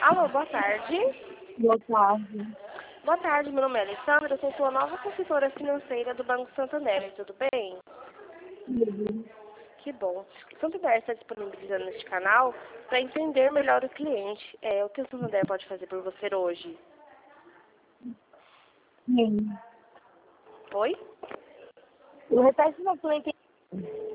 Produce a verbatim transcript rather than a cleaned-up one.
Alô, boa tarde. Boa tarde. Boa tarde, meu nome é Alessandra, eu sou sua nova consultora financeira do Banco Santander, tudo bem? Tudo. Que bom. O Santander está disponibilizando este canal para entender melhor o cliente. É, o que o Santander pode fazer por você hoje? Sim. Oi? Eu repete não, que eu não entendi.